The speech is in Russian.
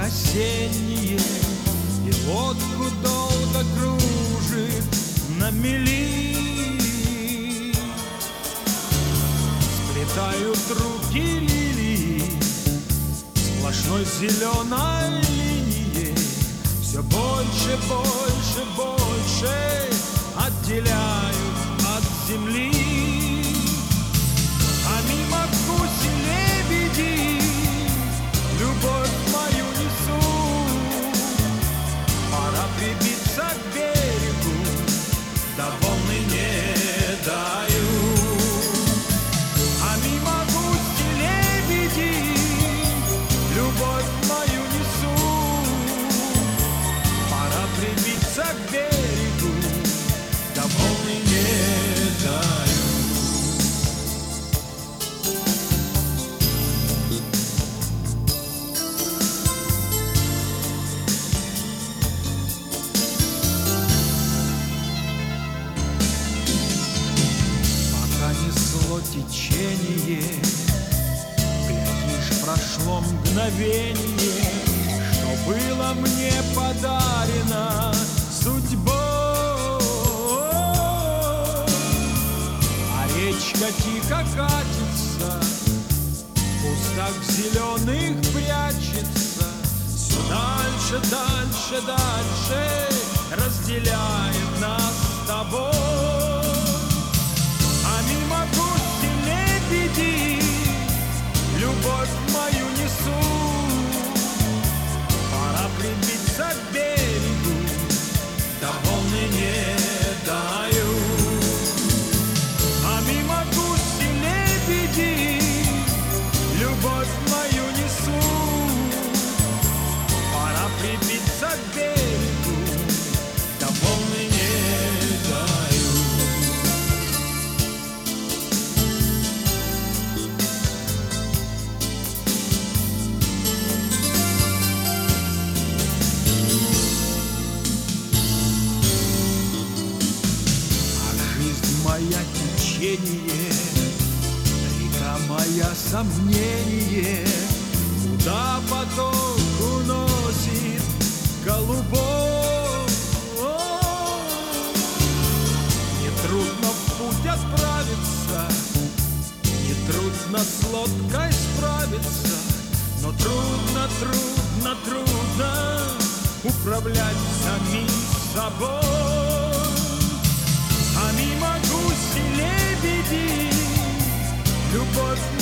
осенние, и лодку долго кружит на мели. Сплетают руки лилии сплошной зеленой линией, все больше, больше, больше отделяют от земли. А мимо гуси лебеди любовь мою несут. Пора прибиться к берегу, да волны не дают. А мимо гуси лебеди любовь мою несут. Пора прибиться к берегу, да волны не дают. Несло течение, глядишь, прошло мгновенье, что было мне подарено судьбой. А речка тихо катится, в кустах зеленых прячется, все дальше, дальше, дальше разделяет нас с тобой. Любовь мою несут. Пора прибиться к берегу, да волны не дают. А мимо гуси лебеди любовь мою несут. Пора прибиться к берегу, да волны не дают. Моя течение, река моя сомнение, куда поток уносит голубой. Нетрудно в путь отправиться, нетрудно с лодкой справиться, но трудно, трудно, трудно управлять самим собой. А мимо гуси лебеди любовь